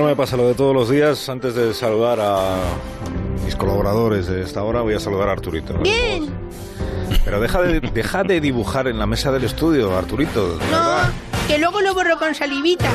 me pasa lo de todos los días. Antes de saludar a mis colaboradores de esta hora, voy a saludar a Arturito. Bien. Pero deja de dibujar en la mesa del estudio, Arturito. De verdad. Que luego lo borro con salivita.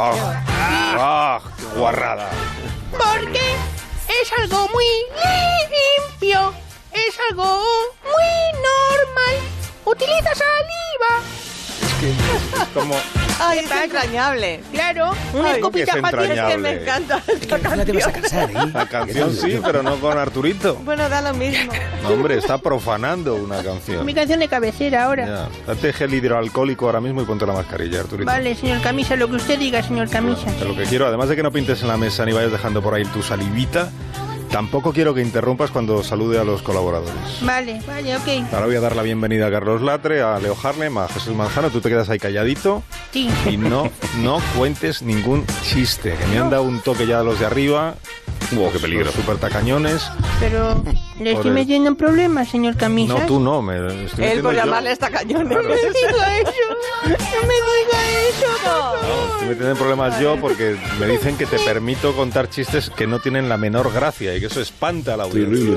¡Qué guarrada! Porque es algo muy limpio. Es algo muy normal. Utiliza saliva. Es que es como... Ay, es entrañable. Claro, una escopita que es para ti. entrañable. Es que me encanta esta Ya te vas a canción. casar, ¿eh? La canción sí, pero no con Arturito. Bueno, da lo mismo. No, hombre, está profanando una canción. Mi canción de cabecera ahora. Ya. Date gel hidroalcohólico ahora mismo y ponte la mascarilla, Arturito. Vale, señor Camisa, lo que usted diga, señor Camisa. Lo que quiero, además de que no pintes en la mesa ni vayas dejando por ahí tu salivita, tampoco quiero que interrumpas cuando salude a los colaboradores. Vale, ok. Ahora voy a dar la bienvenida a Carlos Latre, a Leo Harlem, a Jesús Manzano. Tú te quedas ahí calladito Sí. y no cuentes ningún chiste. Que me han dado un toque ya a los de arriba. ¡Qué peligro! Super tacañones. Pero le estoy metiendo en problemas, señor Camisa. No, tú no. Me estoy Él por metiendo yo. llamarle esta cañón. No me diga eso. No me diga eso, por favor. No, estoy metiendo en problemas yo porque me dicen que te permito contar chistes que no tienen la menor gracia y que eso espanta a la audiencia.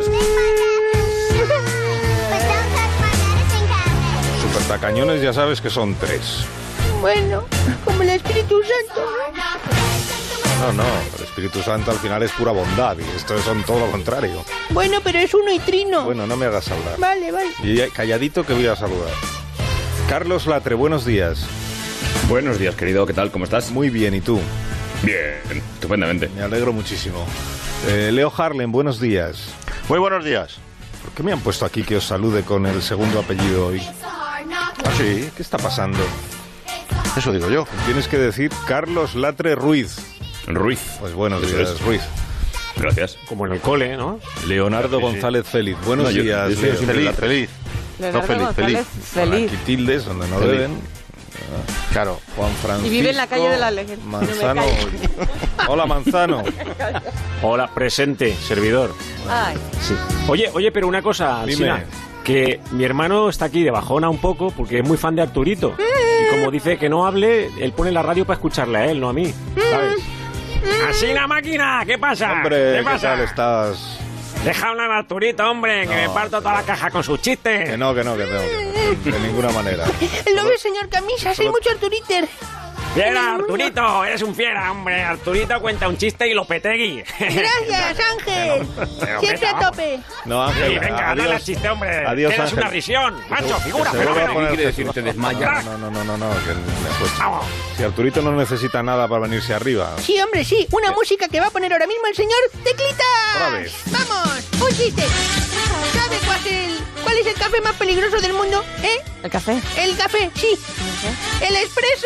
Super tacañones ya sabes que son 3. Bueno, como el Espíritu Santo. No, el Espíritu Santo al final es pura bondad y estos son todo lo contrario. Bueno, pero es uno y trino. Bueno, no me hagas hablar. Vale. Y calladito que voy a saludar. Carlos Latre, buenos días. Buenos días, querido. ¿Qué tal? ¿Cómo estás? Muy bien, ¿y tú? Bien, estupendamente. Me alegro muchísimo. Leo Harlem, buenos días. Muy buenos días. ¿Por qué me han puesto aquí que os salude con el segundo apellido hoy? ¿Ah, sí? ¿Qué está pasando? Eso digo yo. Tienes que decir Carlos Latre Ruiz. Ruiz. Pues buenos Eso días, es. Ruiz. Gracias. Como en el cole, ¿no? Leonardo Sí, sí. González Félix. Buenos No, yo días, soy Leo. siempre Feliz, Latre. feliz. Leonardo feliz, González, Con feliz. aquí tildes donde no Feliz. deben. Claro. Juan Francisco. Y vive en la calle de la Legión. Manzano. Hola, Manzano. Hola, presente, servidor. Ay, Sí. Oye, pero una cosa, Dime. Alsina, que mi hermano está aquí de bajona un poco porque es muy fan de Arturito. Y como dice que no hable, él pone la radio para escucharle a él, no a mí. ¿Sabes? ¡Alsina, máquina! ¿Qué pasa? Hombre, ¿Qué ¿qué pasa? tal estás? Deja hablar a Arturito, hombre, que me parto toda la caja con sus chistes. Que no, de ninguna manera. Lo ve, señor Camisa, soy mucho Arturiter. Fiera, Arturito, eres un fiera, hombre. Arturito cuenta un chiste y lo petegui. Gracias, Ángel. Siempre a tope. No, Sí, Ángel, venga, dale al chiste, hombre. Adiós, Quedas Ángel. una risión. Macho, figura, Se vuelve a fenómeno. poner ¿Qué quiere Jesús. decir? ¿Te desmayas? No, que pues, Vamos. si Arturito no necesita nada para venirse arriba. Sí, hombre, sí. Una música que va a poner ahora mismo el señor Teclitas. Otra vez. Vamos, un chiste. ¿Sabe cuál es el café más peligroso del mundo? ¿el café? El café, sí. El expreso.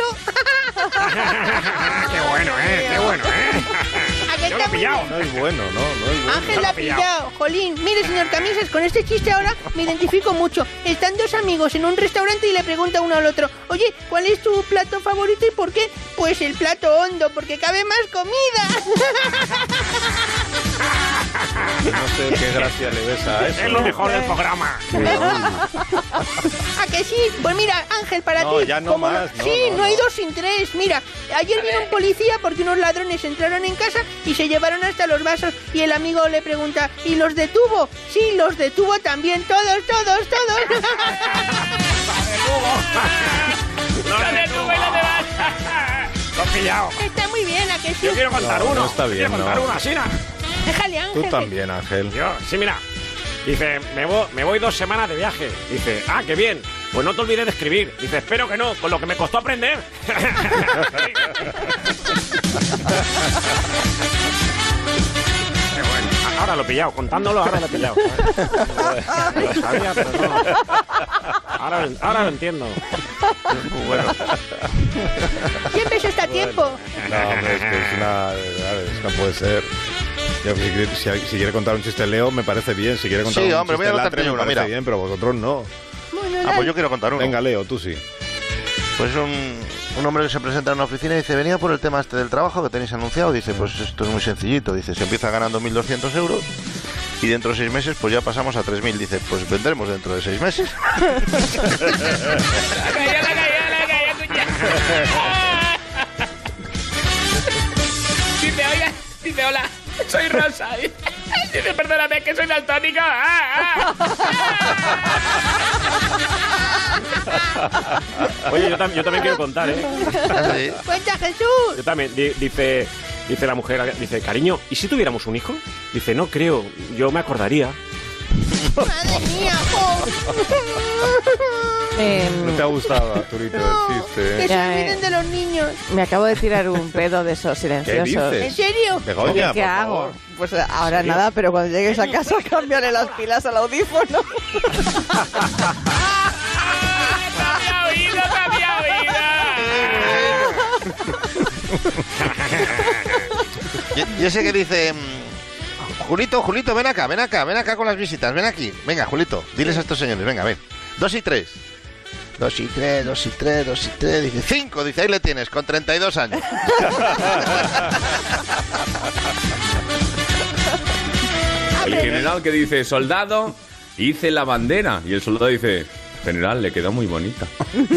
Qué bueno, qué bueno, ¿A qué Yo lo está he muy pillado. bien? No es bueno, no es bueno. Ángel Yo la lo ha he pillado. pillado, jolín. Mire, señor Camisas, con este chiste ahora me identifico mucho. Están dos amigos en un restaurante y le pregunta uno al otro: oye, ¿cuál es tu plato favorito y por qué? Pues el plato hondo, porque cabe más comida. No sé qué gracia le ves a eso. Es lo mejor del programa. ¿A que sí? Pues mira, Ángel, para No, ti. ya no como más, no, sí, no, no hay no. dos sin tres. Mira, ayer vino un policía porque unos ladrones entraron en casa y se llevaron hasta los vasos. Y el amigo le pregunta: ¿y los detuvo? Sí, los detuvo también. Todos. Lo he pillado. Está muy bien, ¿a que sí? Yo quiero contar No, uno. no está bien, Quiero contar no. uno, Alsina. Déjale, Ángel. Tú también, Ángel. Yo, sí, mira. Dice, me voy 2 semanas de viaje. Dice, qué bien. Pues no te olvides de escribir. Dice, espero que no, con lo que me costó aprender. Qué bueno. Ahora lo he pillado, contándolo, ahora lo he pillado. Lo sabía, pero no. Ahora lo entiendo. Bueno, Siempre eso está a tiempo. no, hombre, es que es una... Es que no puede ser. Yo, si quiere contar un chiste Leo, me parece bien. Si quiere contar Sí, un hombre, voy a chiste contarte Latre, me uno, parece mira. bien, pero vosotros no. Bueno, Ah, dale. pues yo quiero contar uno. Venga, Leo, tú sí. Pues un hombre que se presenta en una oficina y dice: venía por el tema este del trabajo que tenéis anunciado. Dice: pues esto es muy sencillito. Dice: se empieza ganando 1.200 euros y dentro de 6 meses pues ya pasamos a 3.000. Dice: pues vendremos dentro de 6 meses. Dice, oiga, Dice, hola, soy Rosa. Dice, perdóname, que soy daltónico. Oye, yo también quiero contar, ¿eh? ¿Sí? Cuenta, Jesús. Yo también. Dice la mujer, dice, cariño, ¿y si tuviéramos un hijo? Dice, no creo, yo me acordaría. Madre mía, jo. No te ha gustado, Arturito, el chiste, Que ¿eh? se olviden de los niños. Me acabo de tirar un pedo de esos ¿Qué silenciosos. ¿En dices? serio? Begoña, ¿Qué por hago? favor. Pues ahora nada, pero cuando llegues a casa cámbiale las pilas al audífono. ¡Te había oído! Y ese que dice... Julito, ven acá con las visitas, ven aquí. Venga, Julito, diles a estos señores, venga, ven. 2 y 3. 2 y 3, 2 y 3, 2 y 3. Dice 5, dice, ahí le tienes, con 32 años. El general que dice, soldado, hice la bandera. Y el soldado dice, general, le quedó muy bonita.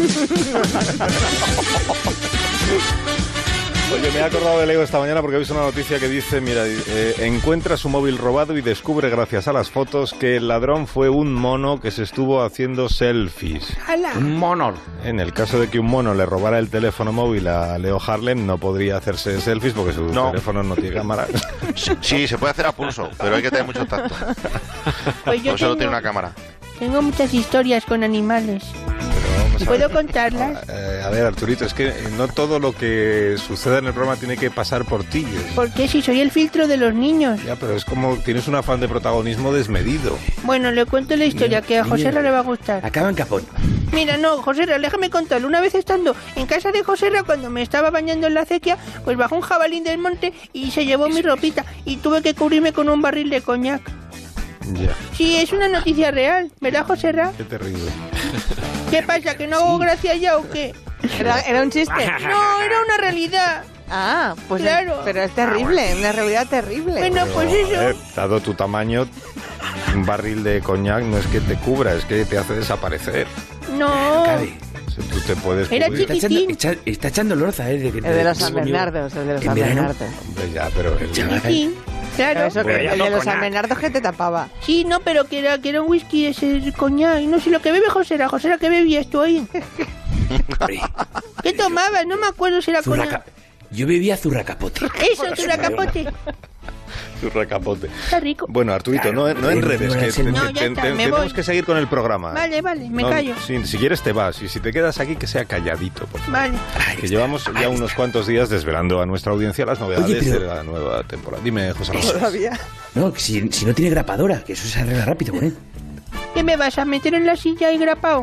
Oye, me he acordado de Leo esta mañana porque he visto una noticia que dice, mira, encuentra su móvil robado y descubre gracias a las fotos que el ladrón fue un mono que se estuvo haciendo selfies. ¡Hala! Un mono. En el caso de que un mono le robara el teléfono móvil a Leo Harlem, no podría hacerse selfies porque su teléfono no tiene cámara. Sí, se puede hacer a pulso, pero hay que tener mucho tacto. Pues yo Por eso no tiene una cámara. tengo muchas historias con animales. ¿Puedo contarlas? A ver, Arturito, es que no todo lo que sucede en el programa tiene que pasar por ti. ¿Por qué? Si soy el filtro de los niños. Ya, pero es como tienes un afán de protagonismo desmedido. Bueno, le cuento la historia que a José le va a gustar. Acaba en capón. Mira, no, José, déjame contarlo. Una vez estando en casa de José, cuando me estaba bañando en la acequia, pues bajó un jabalín del monte y se llevó mi ropita y tuve que cubrirme con un barril de coñac. Ya, Sí, es una noticia real, ¿verdad, José Ra? qué terrible. ¿Qué pasa, que no hago gracia ya o qué? ¿Era un chiste? No, era una realidad. Ah, pues Claro. pero es terrible, una realidad terrible. Bueno, pues A ver, eso. dado tu tamaño, un barril de coñac no es que te cubra, es que te hace desaparecer. No. Cabe. O sea, tú te puedes Era cubrir. Está echando lorza, de que El de los San Bernardos, el de los en San verano. Bernardos. Hombre, ya, pero Sí, Pero claro. eso, que Pero ya el no de los coñac. San Bernardos que te tapaba. Sí, no, pero que era un whisky ese coñac. No sé lo que bebe José Ra. José Ra, ¿qué bebías tú ahí? Hombre, ¿Qué tomabas? No me acuerdo si era coñac. yo bebía zurracapote. Eso, tu capote. tu recapote. Está rico. Bueno, Arturito, Claro, no enredes, que No, ya está, me tenemos voy. que seguir con el programa. Vale, me No, callo. sí, si quieres te vas, y si te quedas aquí que sea calladito, por favor. Vale. Que llevamos ya unos cuantos días desvelando a nuestra audiencia las novedades Oye, pero- de la nueva temporada. Dime, José Ramón. Todavía. No, que si no tiene grapadora, que eso se arregla rápido, ¿eh? ¿Qué me vas a meter en la silla y grapao?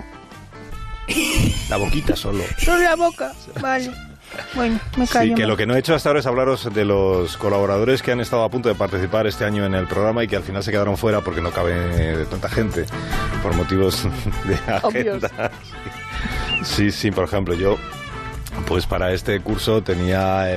La boquita solo. Solo la boca. Vale. Bueno, me callo. Sí, que me- lo que no he hecho hasta ahora es hablaros de los colaboradores que han estado a punto de participar este año en el programa y que al final se quedaron fuera porque no cabe tanta gente por motivos de Obvios. agenda. Sí, por ejemplo, yo pues para este curso tenía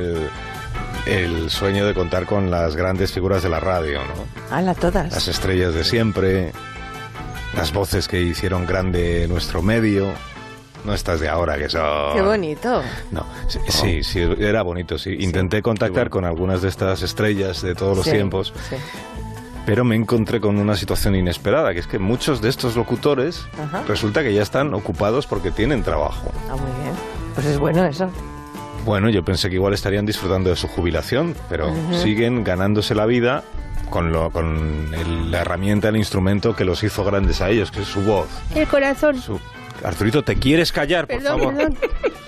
el sueño de contar con las grandes figuras de la radio, ¿no? Hala, Las todas. estrellas de siempre, las voces que hicieron grande nuestro medio. No estas de ahora, que son... Qué bonito. No, sí, era bonito, sí. Intenté contactar con algunas de estas estrellas de todos los Sí, tiempos, sí. pero me encontré con una situación inesperada, que es que muchos de estos locutores Ajá. resulta que ya están ocupados porque tienen trabajo. Ah, muy bien. Pues es bueno eso. Bueno, yo pensé que igual estarían disfrutando de su jubilación, pero siguen ganándose la vida con la herramienta, el instrumento que los hizo grandes a ellos, que es su voz. El corazón. Arturito, ¿te quieres callar, por Perdón, favor? perdón.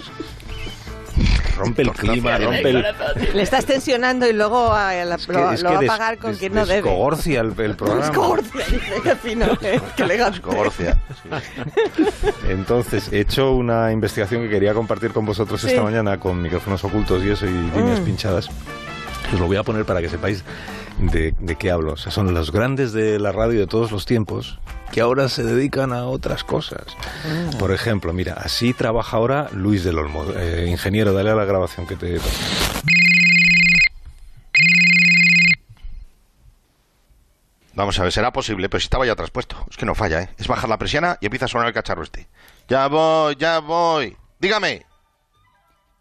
Rompe el clima, rompe el... Le estás tensionando y luego lo va a pagar con quien no debe. Descogorcia el programa. Descogorcia, dice, qué fino, qué elegante. Escogorcia. Entonces, he hecho una investigación que quería compartir con vosotros esta mañana con micrófonos ocultos y eso, y líneas pinchadas. Os lo voy a poner para que sepáis de qué hablo. O sea, son los grandes de la radio de todos los tiempos que ahora se dedican a otras cosas. Por ejemplo, mira, así trabaja ahora Luis del Olmo. Ingeniero, dale a la grabación que te... Vamos a ver, será posible, pero si estaba ya traspuesto. Es que no falla, ¿eh? Es bajar la persiana y empieza a sonar el cacharro este. Ya voy. Dígame.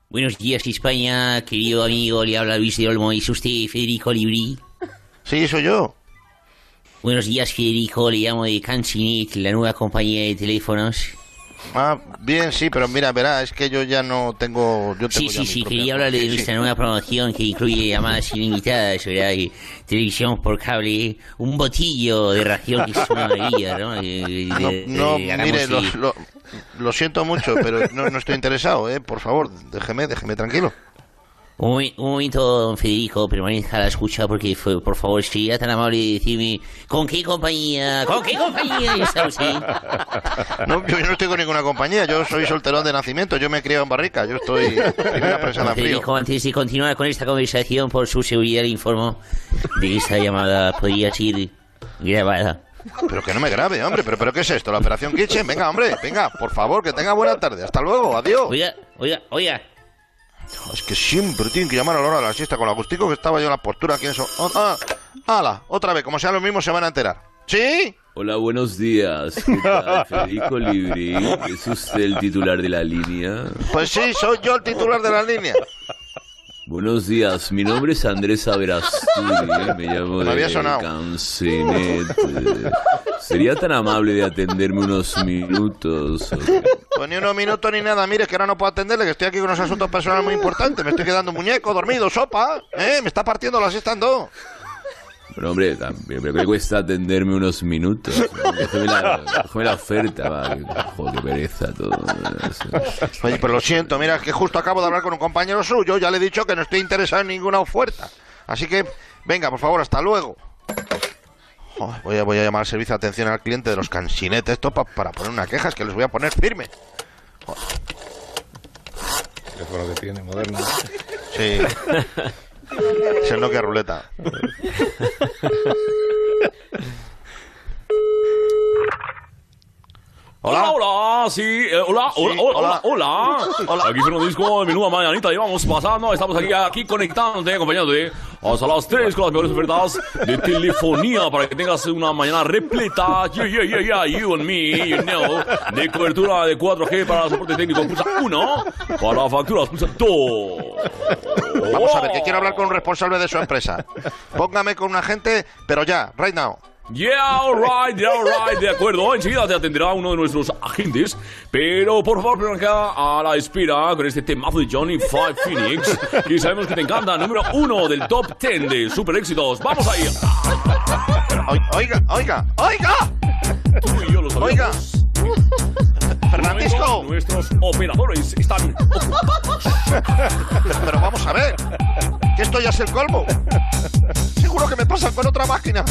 Buenos días, España, querido amigo, le habla Luis de Olmo. ¿Es usted Federico Libri? Sí, soy yo. Buenos días, Federico, le llamo de Cansinet, la nueva compañía de teléfonos. Ah, bien, sí, pero mira, verá, es que yo ya no tengo... Sí, quería hablarle de nuestra nueva promoción que incluye llamadas ilimitadas, ¿verdad? Y televisión por cable, un botillo de ración que es una maravilla, ¿no? Mire, lo siento mucho, pero no estoy interesado, por favor, déjeme tranquilo. Un momento, don Federico, permanezca a la escucha porque, por favor, sería tan amable de decirme ¿con qué compañía está usted? No, yo no estoy con ninguna compañía, yo soy solterón de nacimiento, yo me he criado en Barrica, yo estoy primera prensada en frío. Federico, antes de continuar con esta conversación, por su seguridad le informo de que esta llamada podría ser grabada. Pero que no me grabe, hombre, pero ¿qué es esto? ¿La operación Kitchen? Venga, hombre, venga, por favor, que tenga buena tarde, hasta luego, adiós. Oiga. Es que siempre tienen que llamar a la hora de la siesta con lo agustico que estaba yo en la postura aquí en eso. ¡Hala! Otra vez, como sean los mismos se van a enterar. ¿Sí? Hola, buenos días. ¿Qué tal, Federico Libri? ¿Es usted el titular de la línea? Pues sí, soy yo el titular de la línea. Buenos días, mi nombre es Andrés Averasturi, me llamo de Cansinet. ¿Sería tan amable de atenderme unos minutos? Pues ni unos minutos ni nada, mire, que ahora no puedo atenderle, que estoy aquí con unos asuntos personales muy importantes. Me estoy quedando muñeco, dormido, sopa, me está partiendo la siesta en dos. Bueno, hombre, también, pero ¿qué cuesta atenderme unos minutos? Déjame la oferta, va. Joder, qué pereza todo. Oye, pero lo siento, mira, es que justo acabo de hablar con un compañero suyo, ya le he dicho que no estoy interesado en ninguna oferta. Así que, venga, por favor, hasta luego. Voy a llamar al servicio de atención al cliente de los Cansinetes, esto para poner una queja, es que les voy a poner firme. Es lo que tiene, moderno. Sí. Es el Nokia ruleta. Hola, sí, hola. Aquí Fernandisco, menuda mañanita llevamos pasando, estamos aquí conectándote, acompañándote hasta las 3 con las mejores ofertas de telefonía para que tengas una mañana repleta, you and me, you know, de cobertura de 4G para soporte técnico, pulsa 1, para facturas, pulsa 2. Vamos a ver, que quiero hablar con un responsable de su empresa. Póngame con un agente, pero ya, right now. Yeah, all right, de acuerdo. Enseguida te atenderá uno de nuestros agentes. Pero por favor, ven acá a la espera con este temazo de Johnny Five Phoenix, que sabemos que te encanta, número 1 del top 10 de super éxitos. ¡Vamos ahí! Oiga. Tú y yo lo sabemos. Oiga. Fernandisco. Nuestros operadores están ocupados. Pero vamos a ver, que esto ya es el colmo. Seguro que me pasan con otra máquina.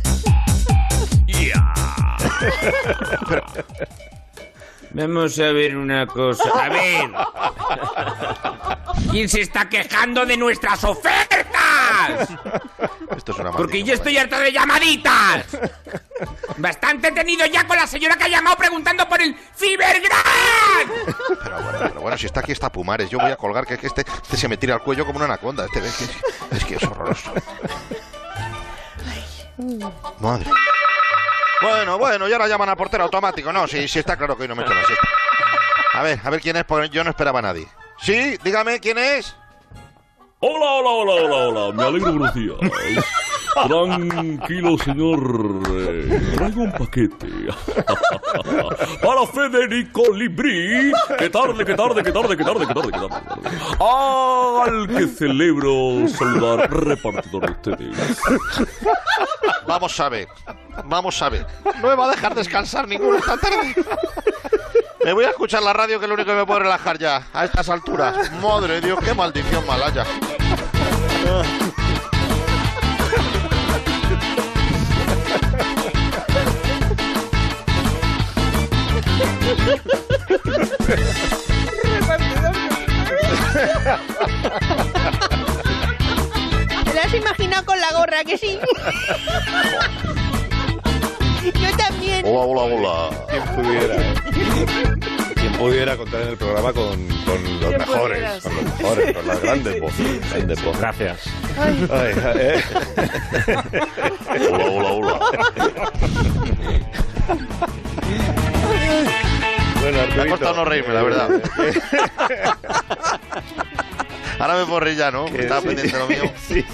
Pero... Vamos a ver una cosa. A ver. ¿Quién se está quejando de nuestras ofertas? Esto es una porque yo estoy harto de llamaditas. Bastante tenido ya con la señora que ha llamado preguntando por el Fibergran. Pero bueno, si está aquí está Pumares, yo voy a colgar, que este se me tira al cuello como una anaconda. Es que es horroroso. Madre. Bueno, y ahora llaman al portero automático. No, sí, está claro que hoy no me echo la siesta. A ver quién es, yo no esperaba a nadie. Sí, dígame, ¿quién es? Hola, me alegro, buenos días. Tranquilo, señor. Traigo un paquete. Para Federico Libri. Qué tarde. Al que celebro saludar, repartidor de ustedes. Vamos a ver. No me va a dejar descansar ninguno esta tarde. Me voy a escuchar la radio, que es lo único que me puede relajar ya, a estas alturas. Madre de Dios, qué maldición malaya. ¿Te lo has imaginado con la gorra, que sí? Yo también. Hola. ¿Quién pudiera contar en el programa con los mejores? Con las grandes voces. Gracias. Hola. Bueno, me ha costado no reírme, la verdad. Ahora me borré ya, ¿no? Estaba pendiente de lo mío. Sí.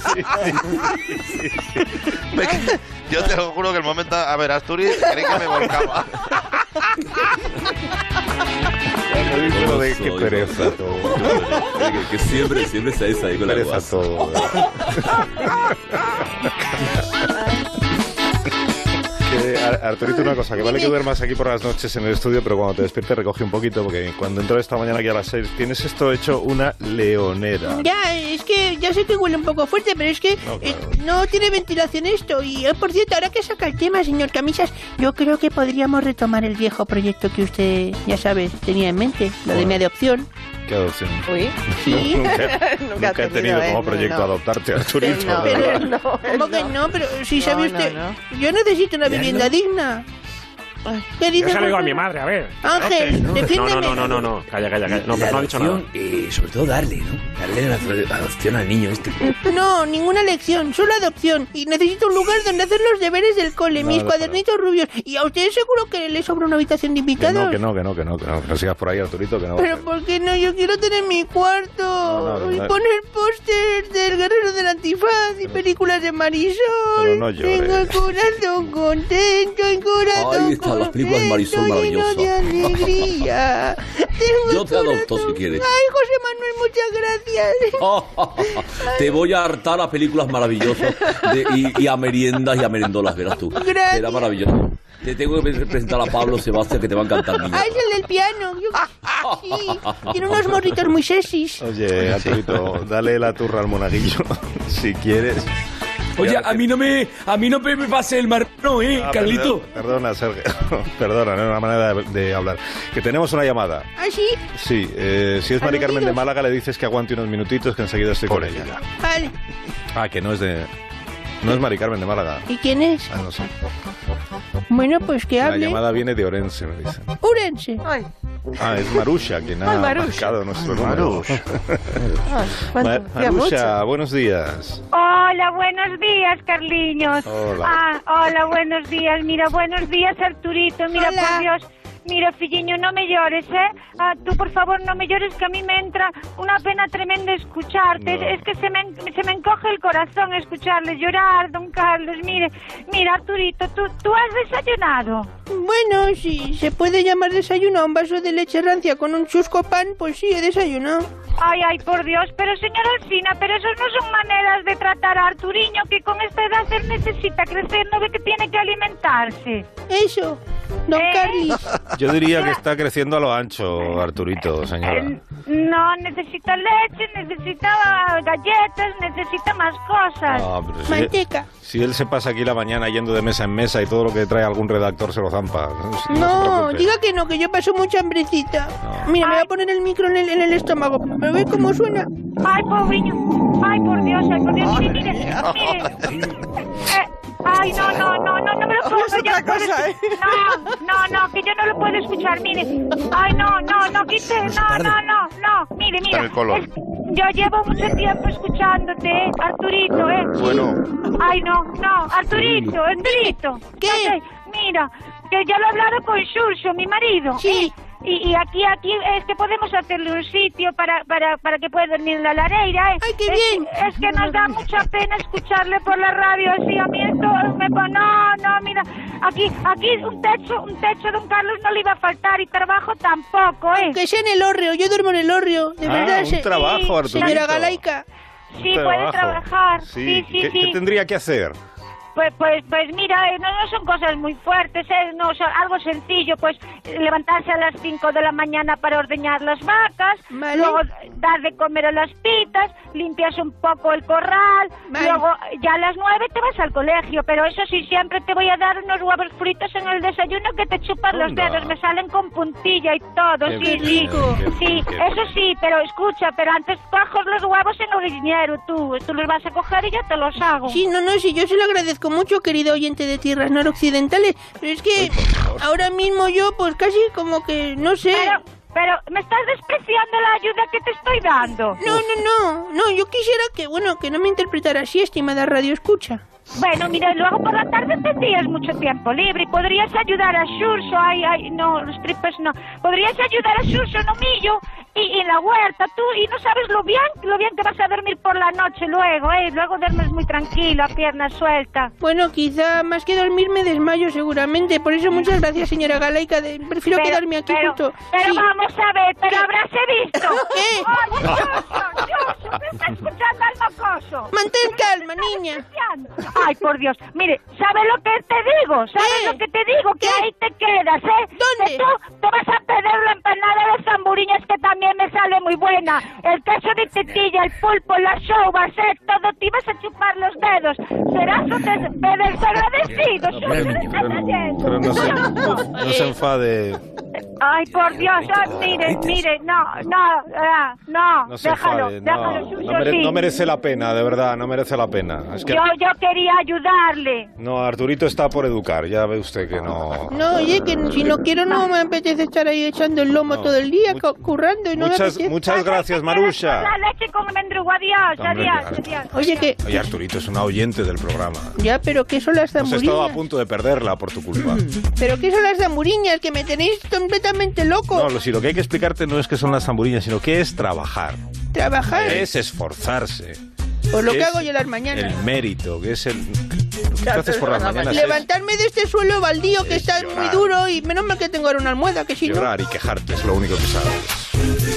Yo te lo juro que el momento... A ver, Asturias, creí que me volcaba. Qué pereza todo. Que siempre estáis ahí con la Pereza guasa. todo. Arturito, una cosa, que vale que duermas aquí por las noches en el estudio, pero cuando te despiertes recoge un poquito, porque cuando entro esta mañana aquí a las 6, tienes esto hecho una leonera. Ya, es que ya sé que huele un poco fuerte, pero es que no tiene ventilación esto. Y por cierto, ahora que saca el tema, señor Camisas, yo creo que podríamos retomar el viejo proyecto que usted, ya sabes, tenía en mente, lo de mi adopción. ¿Qué adopción? Uy. Sí. Nunca he tenido como proyecto adoptarte, Arturito. No, de verdad. no, ¿Cómo que no? Pero si sabe No, usted, no. yo necesito una vivienda digna. ¿Qué Yo dices? se lo digo a mi madre, a ver. Ángel, defiéndeme. No. Calla. No, La pero no ha dicho nada. adopción, sobre todo darle, ¿no? Darle la adopción al niño este. No, ninguna lección, solo adopción. Y necesito un lugar donde hacer los deberes del cole, mis cuadernitos rubios. Y a usted seguro que le sobra una habitación de invitados. Que no sigas por ahí, Arturito, que no. Pero ¿por qué no? Yo quiero tener mi cuarto No, y poner póster del Guerrero del Antifaz y películas de Marisol. Pero no llores. Tengo el corazón contento, el corazón Ahí están las películas de Marisol contento, lleno de maravillosas. alegría. Tengo Yo el te adopto corazón- si quieres. Ay, José Manuel, muchas gracias. Te voy a hartar a películas maravillosas y a meriendas y a merendolas, verás tú. Gracias. Será maravilloso. Te tengo que presentar a Pablo Sebastián, que te va a encantar, niña. Ah, es el del piano. Sí, tiene unos morritos muy sexys. Oye, Arturito, dale la turra al monaguillo, si quieres. Oye, a mí no me pase el marrón, Carlito. Perdona, Sergio. Perdona, no es una manera de hablar. Que tenemos una llamada. ¿Ah, sí? Sí, si es Mari Carmen de Málaga, le dices que aguante unos minutitos, que enseguida estoy con ella. Vale. Ah, que no es de... No es Mari Carmen de Málaga. ¿Y quién es? Ah, no sé. Bueno, pues que La hable. llamada viene de Orense, me dicen. Urense. Ay, Ah, es Marusha quien ha Marusha. marcado nuestro número. ay, cuánto, hacía Marusha, mucho. buenos días. Hola, buenos días, Carliños. Hola. Hola, buenos días. Mira, buenos días, Arturito. Mira, Hola. por Dios. Mira, filliño, no me llores, ¿eh? Tú, por favor, no me llores, que a mí me entra una pena tremenda escucharte. No. Es que se me encoge el corazón escucharles llorar, don Carlos. Mira, Arturito, ¿tú has desayunado? Bueno, si se puede llamar desayuno a un vaso de leche rancia con un chusco pan, pues sí, he desayunado. Ay, por Dios, pero señora Alsina, pero eso no son maneras de tratar a Arturiño, que con esta edad él necesita crecer, no ve que tiene que alimentarse. Eso, don Carlis. Yo diría que está creciendo a lo ancho, Arturito, señora. No, necesita leche, necesita galletas, necesita más cosas. Ah, pero Manteca. si él se pasa aquí la mañana yendo de mesa en mesa y todo lo que trae algún redactor se lo zampa. se No, preocupe. diga que no, que yo paso mucha hambrecita. Mira, me voy a poner el micro en el estómago. ¿Me ve cómo suena? Ay, pobriño. Ay, por Dios, mire. Ay, no me lo puedo Es otra cosa, ¿eh? No, que yo no lo puedo escuchar, mire. Ay, no, quite, no, mire. Está en el colon. Yo llevo mucho tiempo escuchándote, Arturito, Bueno. Ay, no, Arturito. ¿Qué? Ok, mira, que ya lo he hablado con Xurxo, mi marido. Sí. Y aquí es que podemos hacerle un sitio para que pueda dormir en la lareira, ¿eh? ¡Ay, qué bien! Es que nos da mucha pena escucharle por la radio así. A mí esto me pone... No, mira. Aquí un techo, don Carlos, no le iba a faltar y trabajo tampoco, ¿eh? Que sea en el hórreo, yo duermo en el hórreo. De verdad, un trabajo, Arturito. señora Galaica. Sí, puede trabajar. Sí. Sí. ¿Qué tendría que hacer? Pues mira, no son cosas muy fuertes, no son algo sencillo, pues levantarse a las 5 de la mañana para ordeñar las vacas, Vale. luego dar de comer a las pitas, limpias un poco el corral, Vale. luego ya a las 9 te vas al colegio, pero eso sí, siempre te voy a dar unos huevos fritos en el desayuno que te chupan los Anda. dedos, me salen con puntilla y todo, Qué sí, bien, sí, qué sí, bien, qué eso sí, pero escucha, pero antes cojo los huevos en el gallinero, tú los vas a coger y yo te los hago. Sí, no, sí, yo se lo agradezco mucho, querido oyente de Tierras Noroccidentales, pero es que ahora mismo yo, pues casi como que, no sé... Pero me estás despreciando la ayuda que te estoy dando. No, yo quisiera que, bueno, que no me interpretara así, estimada Radio Escucha. Bueno, mira, luego por la tarde tendrías mucho tiempo libre y podrías ayudar a Xurxo, no, los tripes no. Podrías ayudar a Xurxo, no millo, y en la huerta, tú, y no sabes lo bien que vas a dormir por la noche luego, luego duermes muy tranquilo, a pierna suelta. Bueno, quizá más que dormir me desmayo seguramente, por eso muchas gracias, señora Galaica, prefiero quedarme aquí junto. Pero vamos a ver, pero habráse visto. ¿Qué? ¡Ay, Dios, me está escuchando al mocoso! Mantén calma, niña. Ay, por Dios, mire, ¿sabes lo que te digo? ¿Sabes lo que te digo? Que ahí te quedas, ¿Dónde? Que tú te vas a perder la empanada de zamburiñas, que también me sale muy buena, el queso de tetilla, el pulpo, la show, todo, te ibas a chupar los dedos. Serás un desagradecido. Pero no se enfade. Ay, por Dios, mire, No se enfade, déjalo, Suso, no merece la pena, de verdad, no merece la pena. Es que yo quería ayudarle. no, Arturito está por educar, ya ve usted que no. No, oye, que si no quiero no me apetece estar ahí echando el lomo todo el día, currando y no me apetece. Muchas gracias, Marusha. La leche con mendrugo, adiós. Oye, Arturito es una oyente del programa. Ya, pero ¿qué son las Hemos zamburiñas? estado a punto de perderla por tu culpa. ¿Pero qué son las zamburiñas? Que me tenéis completamente loco. No, si lo que hay que explicarte no es qué son las zamburiñas, sino qué es trabajar. ¿Trabajar? ¿Qué es esforzarse? Por lo que es hago yo las mañanas. El mérito, que es el... ¿Qué haces por las mañanas? Levantarme de este suelo baldío que está llorar. muy duro y menos mal que tengo ahora una almohada, que si no... Llorar y quejarte es lo único que sabes.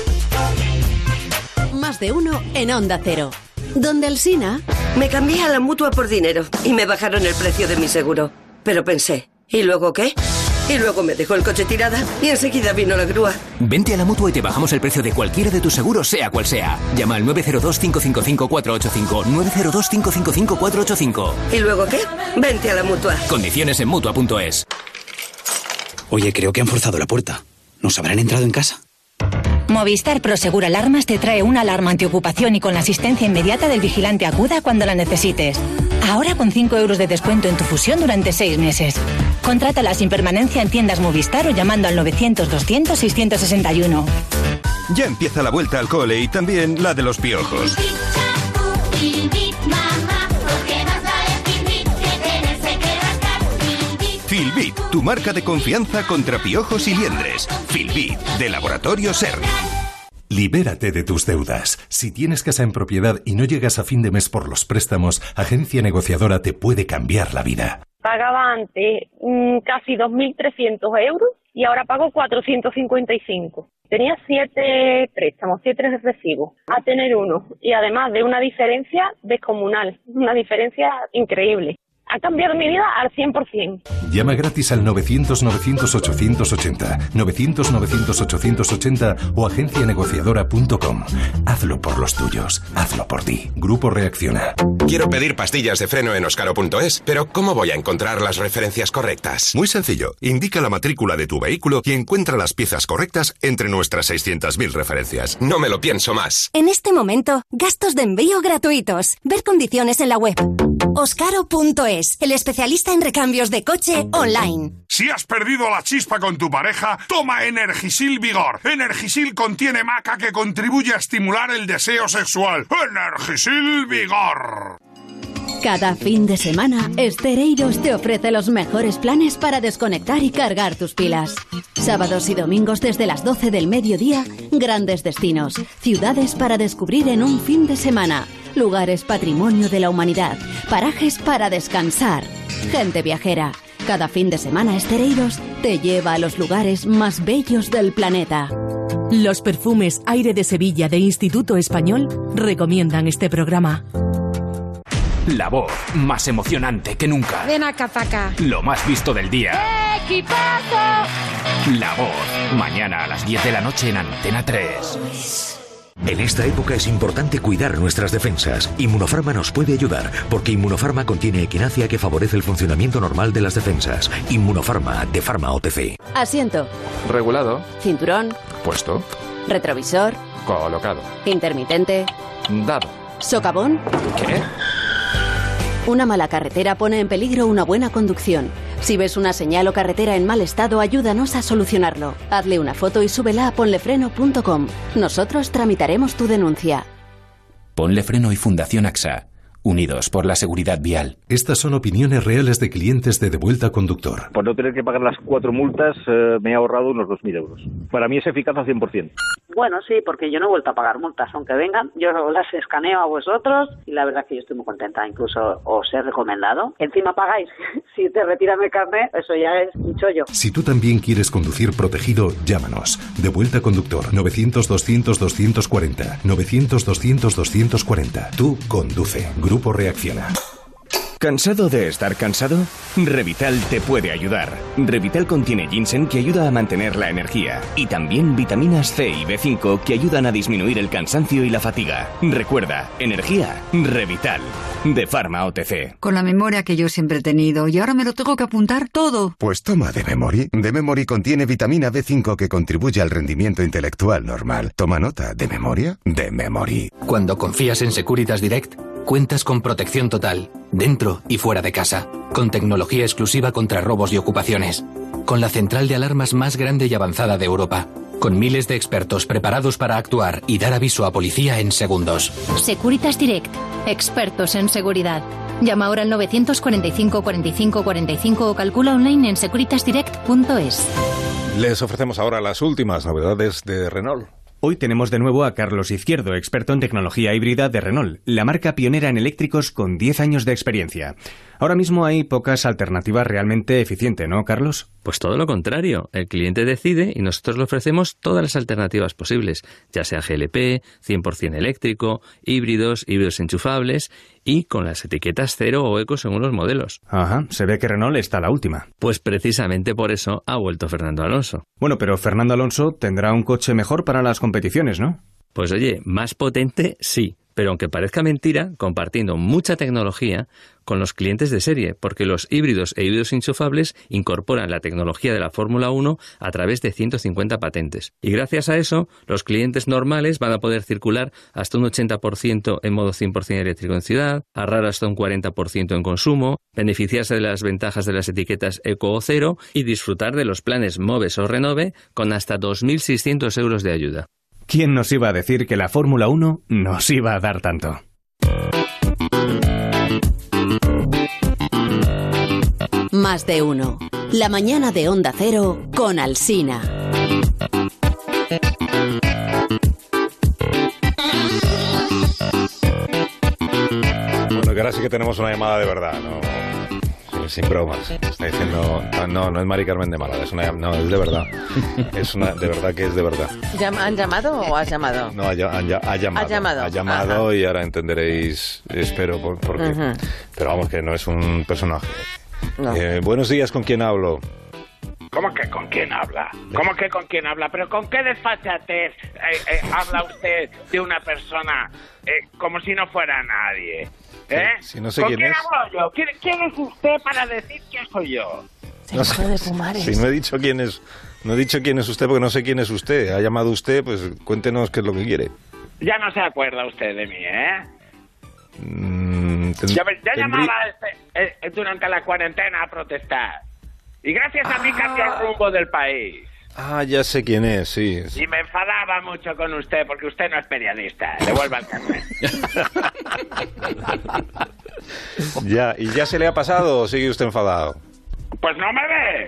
Más de uno en Onda Cero. Donde Alsina... Me cambié a la Mutua por dinero y me bajaron el precio de mi seguro. Pero pensé, ¿y luego qué? Y luego me dejó el coche tirada y enseguida vino la grúa. Vente a la Mutua y te bajamos el precio de cualquiera de tus seguros, sea cual sea. Llama al 902-555-485. 902-555-485. ¿Y luego qué? Vente a la Mutua. Condiciones en Mutua.es. Oye, creo que han forzado la puerta. ¿Nos habrán entrado en casa? Movistar Prosegur Alarmas te trae una alarma antiocupación y con la asistencia inmediata del vigilante acuda cuando la necesites. Ahora con 5 euros de descuento en tu fusión durante 6 meses. Contrátala sin permanencia en tiendas Movistar o llamando al 900-200-661. Ya empieza la vuelta al cole y también la de los piojos. Filbit, tu marca de confianza contra piojos y liendres. Filbit, de Laboratorio SER. Libérate de tus deudas. Si tienes casa en propiedad y no llegas a fin de mes por los préstamos, Agencia Negociadora te puede cambiar la vida. Pagaba antes casi 2.300 euros y ahora pago 455. Tenía 7 préstamos, 7 recibos, a tener uno. Y además de una diferencia descomunal, una diferencia increíble. Ha cambiado mi vida al 100%. Llama gratis al 900-900-880, 900-900-880 o agencianegociadora.com. Hazlo por los tuyos, hazlo por ti. Grupo Reacciona. Quiero pedir pastillas de freno en Oscaro.es, pero ¿cómo voy a encontrar las referencias correctas? Muy sencillo. Indica la matrícula de tu vehículo y encuentra las piezas correctas entre nuestras 600.000 referencias. No me lo pienso más. En este momento, gastos de envío gratuitos. Ver condiciones en la web. Oscaro.es, el especialista en recambios de coche online. Si has perdido la chispa con tu pareja, toma Energisil Vigor. Energisil contiene maca que contribuye a estimular el deseo sexual. Energisil Vigor. Cada fin de semana, Estereiros te ofrece los mejores planes para desconectar y cargar tus pilas. Sábados y domingos desde las 12 del mediodía, grandes destinos, ciudades para descubrir en un fin de semana, lugares patrimonio de la humanidad, parajes para descansar, gente viajera. Cada fin de semana, Estereiros te lleva a los lugares más bellos del planeta. Los perfumes Aire de Sevilla de Instituto Español recomiendan este programa. La voz más emocionante que nunca. Ven acá, paca. Lo más visto del día. ¡Equipazo! La voz. Mañana a las 10 de la noche en Antena 3. En esta época es importante cuidar nuestras defensas. Inmunofarma nos puede ayudar, porque Inmunofarma contiene equinacia que favorece el funcionamiento normal de las defensas. Inmunofarma, de Pharma OTC. Asiento. Regulado. Cinturón. Puesto. Retrovisor. Colocado. Intermitente. Dado. Socavón. ¿Qué? Una mala carretera pone en peligro una buena conducción. Si ves una señal o carretera en mal estado, ayúdanos a solucionarlo. Hazle una foto y súbela a ponlefreno.com. Nosotros tramitaremos tu denuncia. Ponle Freno y Fundación AXA. Unidos por la seguridad vial. Estas son opiniones reales de clientes de Devuelta Conductor. Por no tener que pagar las 4 multas, me he ahorrado unos 2.000 euros. Para mí es eficaz al 100%. Bueno, sí, porque yo no he vuelto a pagar multas, aunque vengan, yo las escaneo a vosotros y la verdad que yo estoy muy contenta, incluso os he recomendado. Encima pagáis, si te retiran el carnet, eso ya es un chollo. Si tú también quieres conducir protegido, llámanos. Devuelta Conductor, 900-200-240. 900-200-240. Tú conduce. Grupo Reacciona. ¿Cansado de estar cansado? Revital te puede ayudar. Revital contiene ginseng que ayuda a mantener la energía y también vitaminas C y B5 que ayudan a disminuir el cansancio y la fatiga. Recuerda, energía, Revital, de Pharma OTC. Con la memoria que yo siempre he tenido y ahora me lo tengo que apuntar todo. Pues toma The Memory. The Memory contiene vitamina B5 que contribuye al rendimiento intelectual normal. Toma nota, ¿de memoria? The Memory. Cuando confías en Securitas Direct, cuentas con protección total, dentro y fuera de casa, con tecnología exclusiva contra robos y ocupaciones, con la central de alarmas más grande y avanzada de Europa, con miles de expertos preparados para actuar y dar aviso a policía en segundos. Securitas Direct, expertos en seguridad. Llama ahora al 945 45 45 o calcula online en securitasdirect.es. Les ofrecemos ahora las últimas novedades de Renault. Hoy tenemos de nuevo a Carlos Izquierdo, experto en tecnología híbrida de Renault, la marca pionera en eléctricos con 10 años de experiencia. Ahora mismo hay pocas alternativas realmente eficientes, ¿no, Carlos? Pues todo lo contrario. El cliente decide y nosotros le ofrecemos todas las alternativas posibles, ya sea GLP, 100% eléctrico, híbridos enchufables y con las etiquetas cero o eco según los modelos. Ajá, se ve que Renault está a la última. Pues precisamente por eso ha vuelto Fernando Alonso. Bueno, pero Fernando Alonso tendrá un coche mejor para las competiciones, ¿no? Pues oye, más potente sí, pero aunque parezca mentira, compartiendo mucha tecnología con los clientes de serie, porque los híbridos e híbridos enchufables incorporan la tecnología de la Fórmula 1 a través de 150 patentes. Y gracias a eso, los clientes normales van a poder circular hasta un 80% en modo 100% eléctrico en ciudad, ahorrar hasta un 40% en consumo, beneficiarse de las ventajas de las etiquetas Eco o Cero y disfrutar de los planes Moves o Renove con hasta 2.600 euros de ayuda. ¿Quién nos iba a decir que la Fórmula 1 nos iba a dar tanto? Más de uno. La mañana de Onda Cero con Alsina. Bueno, que ahora sí que tenemos una llamada de verdad, ¿no? Sin bromas. Está diciendo, no es Mari Carmen de Málaga, es de verdad. Es una, de verdad que es de verdad. ¿Han llamado o has llamado? No, ha llamado. Ha llamado. Ajá. Y ahora entenderéis, espero, por qué. Uh-huh. Pero vamos, que no es un personaje. No. Buenos días, ¿con quién hablo? ¿Cómo que con quién habla? ¿Cómo que con quién habla? ¿Pero con qué desfachatez habla usted de una persona como si no fuera nadie? Si no sé ¿Con quién quién es. hablo yo? ¿Quién es usted para decir quién soy yo? No sé. Si no he dicho quién es, usted porque no sé quién es usted. Ha llamado usted, pues cuéntenos qué es lo que quiere. Ya no se acuerda usted de mí, Ya llamaba durante la cuarentena a protestar. Y gracias a mí cambió el rumbo del país. Ya sé quién es, sí. Y me enfadaba mucho con usted porque usted no es periodista. Devuelva el carnet. ¿Y ya se le ha pasado o sigue usted enfadado? Pues no me ve.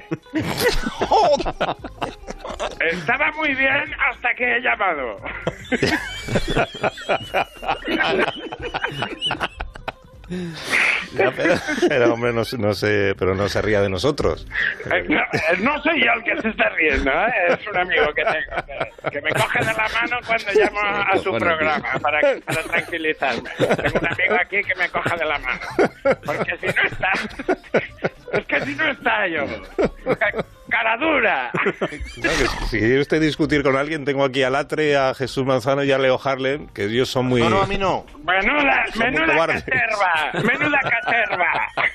Estaba muy bien hasta que he llamado. Pero hombre, no se ría de nosotros. No soy yo el que se está riendo, es un amigo que tengo que me coge de la mano cuando llamo a su programa para tranquilizarme. Tengo un amigo aquí que me coge de la mano porque si no está yo cara dura. No, si quiere usted discutir con alguien, tengo aquí a Latre, a Jesús Manzano y a Leo Harlem, que ellos son muy... No, a mí no. Menuda caterva.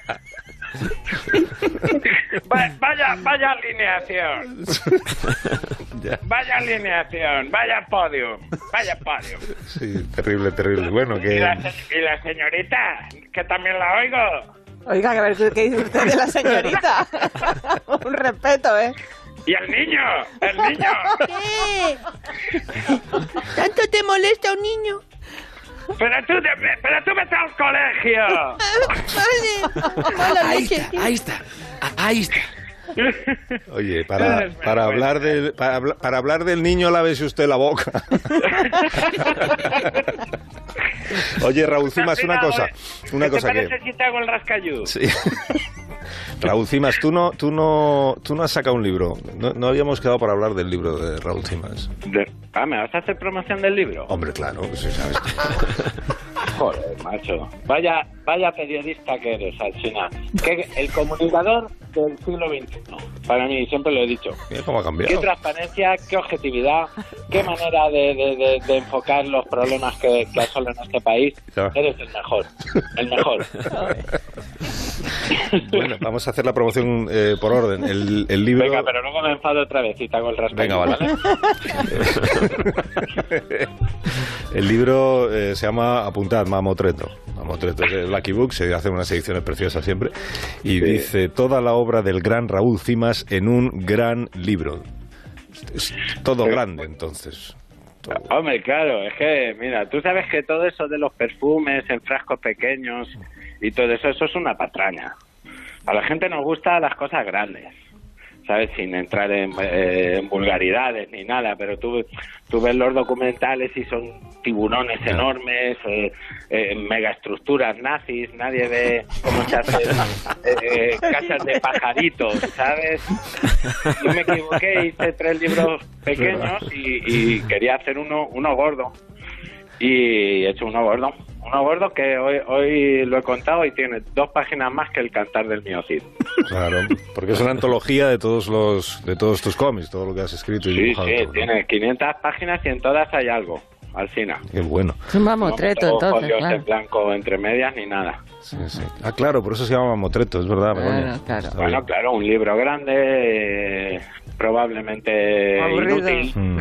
Vaya alineación. Vaya podium. Sí, terrible. Bueno, que... ¿Y la señorita? Que también la oigo. Oiga, a ver, ¿qué dice usted de la señorita? Un respeto, ¿Y el niño? ¿Qué? ¿Tanto te molesta un niño? Pero tú vete al colegio. Vale. Ahí está. Oye, para hablar del niño, lávese usted la boca. Oye, Raúl Cimas, una cosa que... si te hago el rascayú? Sí. Raúl Cimas, tú no has sacado un libro. No habíamos quedado para hablar del libro de Raúl Cimas. ¿Me vas a hacer promoción del libro? Hombre, claro, sí, sabes. Joder, macho. Vaya periodista que eres, Alsina. Que el comunicador del siglo XXI. Para mí, siempre lo he dicho. Mira cómo ha cambiado. Qué transparencia, qué objetividad, qué manera de enfocar los problemas que asolan a este país. Ya. Eres el mejor. El mejor. Bueno, vamos a hacer la promoción por orden. El libro... Venga, pero luego me enfado otra vez y te hago el rascayú. Venga, vale. El libro se llama, apuntad, Mamotreto. Mamotreto es el Lucky Book, se hacen unas ediciones preciosas siempre. Y sí, dice, toda la obra del gran Raúl Cimas en un gran libro. Es todo grande, entonces. Todo. Hombre, claro, es que, mira, tú sabes que todo eso de los perfumes en frascos pequeños y todo eso es una patraña. A la gente nos gustan las cosas grandes, ¿sabes? Sin entrar en vulgaridades ni nada, pero tú ves los documentales y son tiburones enormes, megaestructuras nazis, nadie ve cómo se hacen casas de pajaritos, ¿sabes? Yo me equivoqué, hice 3 libros pequeños y quería hacer uno gordo. Y he hecho uno gordo que hoy lo he contado y tiene 2 páginas más que el Cantar del Mío Cid. Claro, porque es una antología de todos tus cómics, todo lo que has escrito y dibujado. Sí, todo, tiene 500 páginas y en todas hay algo, Alsina. Qué bueno. Es un mamotreto, entonces, claro. En blanco entre medias ni nada. Sí. Ah, claro, por eso se llama Mamotreto, es verdad, Begoña. Claro. Bueno, claro, un libro grande, probablemente aburrido. Inútil.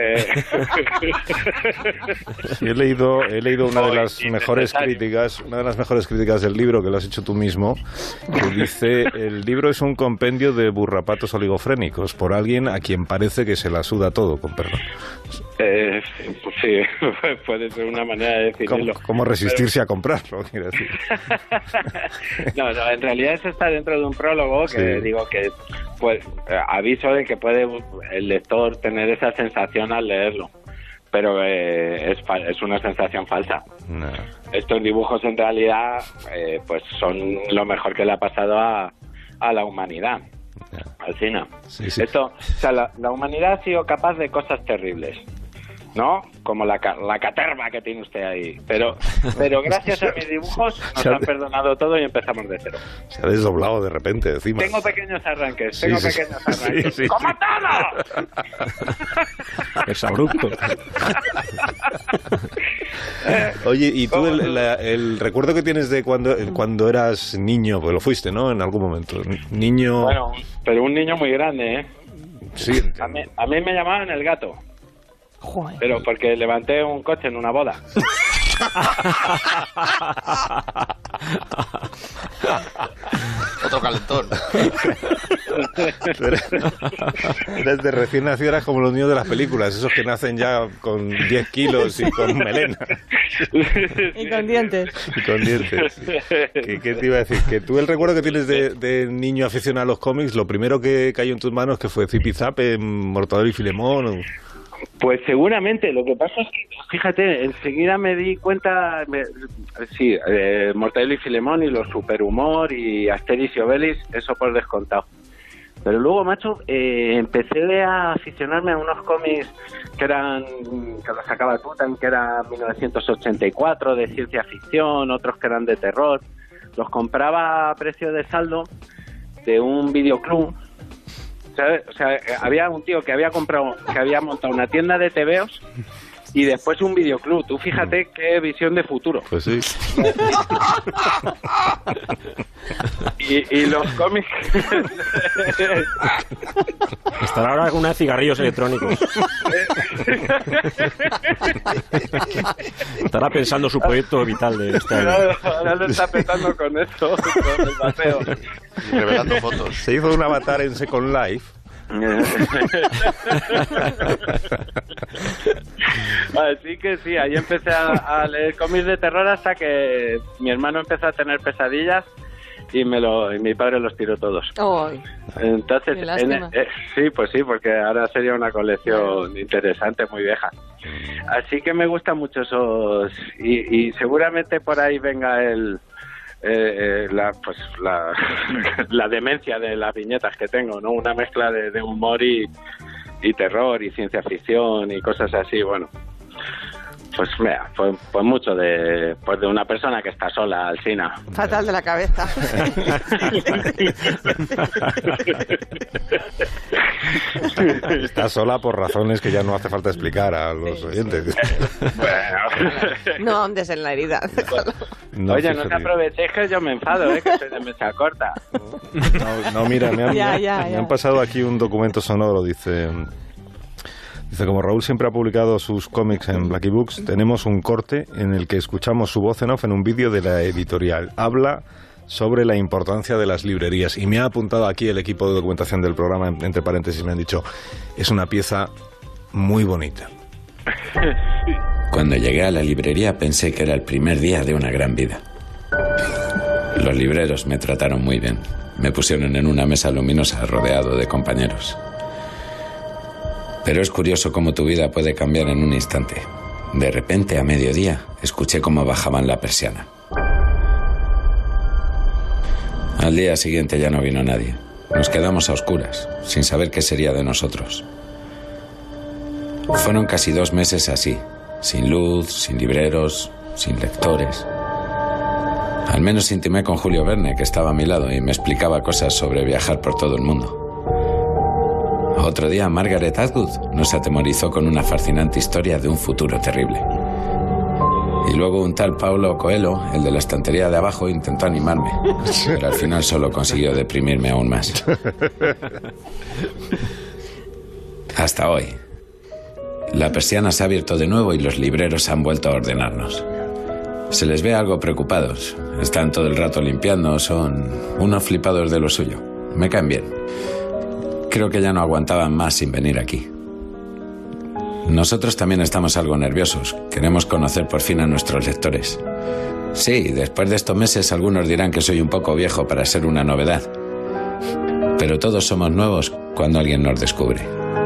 Sí, he leído una de las mejores críticas del libro, que lo has hecho tú mismo, que dice, el libro es un compendio de burrapatos oligofrénicos por alguien a quien parece que se la suda todo, con perdón. Pues sí, puede ser una manera de decirlo. ¿Cómo resistirse a comprarlo? Quiero decir. No, en realidad eso está dentro de un prólogo que digo que pues aviso de que puede el lector tener esa sensación al leerlo, pero es una sensación falsa. No. Estos dibujos en realidad pues son lo mejor que le ha pasado a la humanidad. Alsina. Sí. Esto, o sea, la humanidad ha sido capaz de cosas terribles, ¿no? Como la caterva que tiene usted ahí. Pero gracias a mis dibujos nos han perdonado todo y empezamos de cero. Se ha desdoblado de repente encima. Tengo pequeños arranques. Sí. ¡Como todo! Es abrupto. Oye, y tú el recuerdo que tienes de cuando eras niño, pues lo fuiste, ¿no? En algún momento. Niño... Bueno, pero un niño muy grande, ¿eh? Sí. A mí me llamaban el gato. Joder. Pero porque levanté un coche en una boda. Otro calentón. Desde recién nacido eras como los niños de las películas, esos que nacen ya con 10 kilos y con melena. Y con dientes. ¿Qué te iba a decir? Que tú el recuerdo que tienes de niño aficionado a los cómics, lo primero que cayó en tus manos que fue Zipizape, Mortadelo y Filemón. Pues seguramente, lo que pasa es que, fíjate, enseguida me di cuenta, Mortadelo y Filemón y los Superhumor y Asterix y Obelix, eso por descontado. Pero luego, macho, empecé a aficionarme a unos cómics que los sacaba Tutan, que era 1984, de ciencia ficción, otros que eran de terror. Los compraba a precio de saldo de un videoclub. O sea, había un tío que había montado una tienda de tebeos y después un videoclub. Tú fíjate qué visión de futuro. Pues sí. y los cómics... Estará ahora con una de cigarrillos electrónicos. Estará pensando su proyecto vital de este año. Ahora lo está pensando con esto, con el vapeo. Revelando fotos. Se hizo un avatar en Second Life Así que sí, ahí empecé a leer cómics de terror hasta que mi hermano empezó a tener pesadillas y mi padre los tiró todos. Ay, entonces, sí, pues sí, porque ahora sería una colección interesante, muy vieja. Así que me gustan mucho esos y seguramente por ahí venga la demencia de las viñetas que tengo, ¿no? Una mezcla de humor y terror y ciencia ficción y cosas así, bueno. Pues mira, pues mucho de una persona que está sola, Alsina. Fatal de la cabeza. Está sola por razones que ya no hace falta explicar a los oyentes. No ahondes en la herida. Oye, no te aproveches que yo me enfado, que soy de mesa corta. No, mira, me han pasado aquí un documento sonoro, dice, como Raúl siempre ha publicado sus cómics en Blackie Books, tenemos un corte en el que escuchamos su voz en off en un vídeo de la editorial. Habla sobre la importancia de las librerías y me ha apuntado aquí el equipo de documentación del programa, entre paréntesis me han dicho, es una pieza muy bonita. Cuando llegué a la librería pensé que era el primer día de una gran vida. Los libreros me trataron muy bien. Me pusieron en una mesa luminosa rodeado de compañeros. Pero es curioso cómo tu vida puede cambiar en un instante. De repente, a mediodía, escuché cómo bajaban la persiana. Al día siguiente ya no vino nadie. Nos quedamos a oscuras, sin saber qué sería de nosotros. Fueron casi 2 meses así, sin luz, sin libreros, sin lectores. Al menos intimé con Julio Verne, que estaba a mi lado y me explicaba cosas sobre viajar por todo el mundo. Otro día, Margaret Atwood nos atemorizó con una fascinante historia de un futuro terrible. Y luego un tal Paulo Coelho, el de la estantería de abajo, intentó animarme, pero al final solo consiguió deprimirme aún más. Hasta hoy. La persiana se ha abierto de nuevo y los libreros han vuelto a ordenarnos. Se les ve algo preocupados. Están todo el rato limpiando, son unos flipados de lo suyo. Me caen bien. Creo que ya no aguantaban más sin venir aquí. Nosotros también estamos algo nerviosos. Queremos conocer por fin a nuestros lectores. Sí, después de estos meses algunos dirán que soy un poco viejo para ser una novedad. Pero todos somos nuevos cuando alguien nos descubre.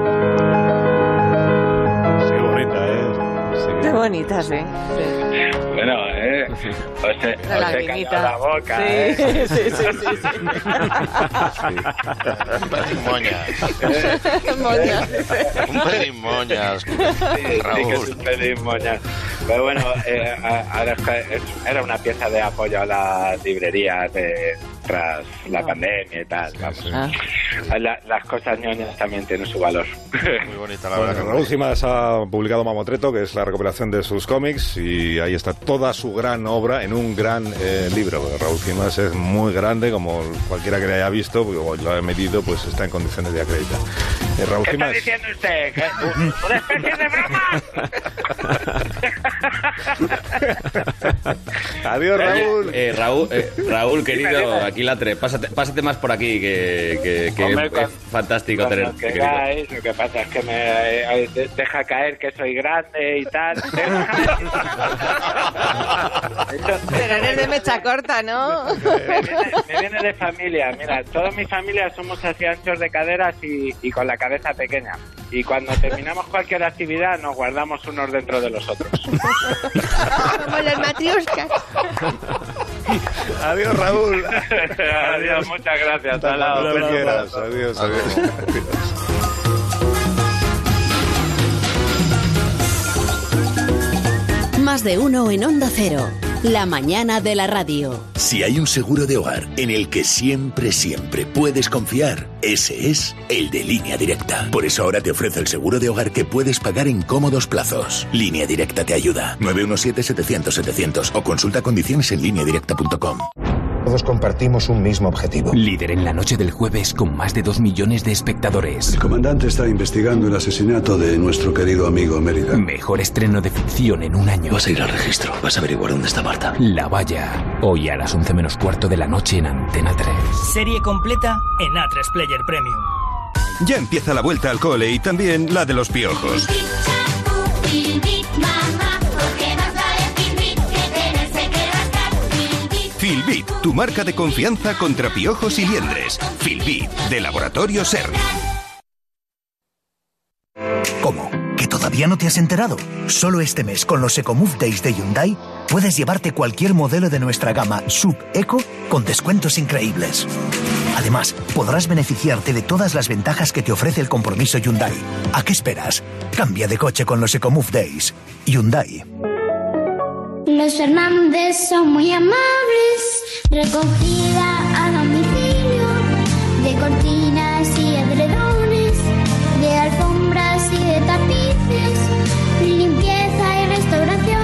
Sí, bonita, Qué bonita, sí. Bueno, os he callado la boca, sí. Un pelín moñas. Un pelín moñas, Raúl. Sí, que es un pelín moñas. Pero bueno, ahora era una pieza de apoyo a las librerías tras la pandemia y tal. Las cosas ñoñas también tienen su valor. Muy bonita la verdad. Raúl Cimas ha publicado Mamotreto, que es la recopilación de sus cómics, y ahí está toda su gran obra en un gran libro. Raúl Cimas es muy grande, como cualquiera que le haya visto o lo haya medido, pues está en condiciones de acreditar. Raúl ¿Qué Cimas... está diciendo usted? ¿Una especie de broma? Adiós, Raúl. Raúl, querido, aquí latre, pásate más por aquí, que Hombre, es fantástico Lo tenerte. que pasa es que me deja caer que soy grande y tal. Pero eres de mecha corta, ¿no? Me viene de familia. Mira, toda mi familia somos así anchos de caderas y con la cabeza pequeña. Y cuando terminamos cualquier actividad nos guardamos unos dentro de los otros. Como las matrioscas. Adiós, Raúl. Adiós, muchas gracias. Hasta luego. Adiós. Más de uno en Onda Cero. La mañana de la radio. Si hay un seguro de hogar en el que siempre puedes confiar, ese es el de Línea Directa. Por eso ahora te ofrece el seguro de hogar que puedes pagar en cómodos plazos. Línea Directa te ayuda. 917-700-700 o consulta condiciones en lineadirecta.com. Todos compartimos un mismo objetivo. Líder en la noche del jueves con más de 2 millones de espectadores. El comandante está investigando el asesinato de nuestro querido amigo Mérida. Mejor estreno de ficción en un año. Vas a ir al registro, vas a averiguar dónde está Marta. La Valla. Hoy a las 11:15 de la noche en Antena 3. Serie completa en A3 Player Premium. Ya empieza la vuelta al cole y también la de los piojos. Filbit, tu marca de confianza contra piojos y liendres. Filbit, de Laboratorio SER. ¿Cómo? ¿Que todavía no te has enterado? Solo este mes, con los EcoMove Days de Hyundai, puedes llevarte cualquier modelo de nuestra gama Sub-Eco con descuentos increíbles. Además, podrás beneficiarte de todas las ventajas que te ofrece el compromiso Hyundai. ¿A qué esperas? Cambia de coche con los EcoMove Days. Hyundai. Los Fernández son muy amables, recogida a domicilio, de cortinas y edredones, de alfombras y de tapices, limpieza y restauración.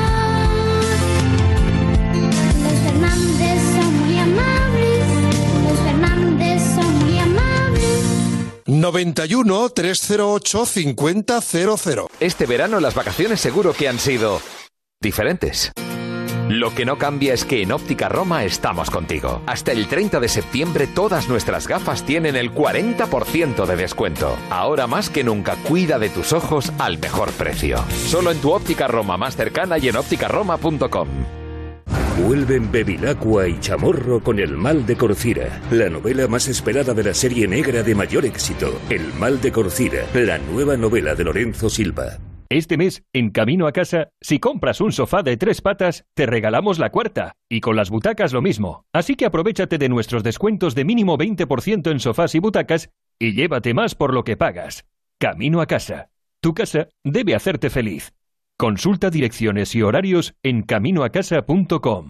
Los Fernández son muy amables, los Fernández son muy amables. 91 308 5000. Este verano las vacaciones seguro que han sido diferentes. Lo que no cambia es que en Óptica Roma estamos contigo. Hasta el 30 de septiembre todas nuestras gafas tienen el 40% de descuento. Ahora más que nunca cuida de tus ojos al mejor precio. Solo en tu Óptica Roma más cercana y en ópticaroma.com. Vuelven Bevilacqua y Chamorro con El mal de Corcira, la novela más esperada de la serie negra de mayor éxito. El mal de Corcira, la nueva novela de Lorenzo Silva. Este mes, en Camino a Casa, si compras un sofá de 3 patas, te regalamos la cuarta. Y con las butacas lo mismo. Así que aprovéchate de nuestros descuentos de mínimo 20% en sofás y butacas y llévate más por lo que pagas. Camino a Casa. Tu casa debe hacerte feliz. Consulta direcciones y horarios en caminoacasa.com.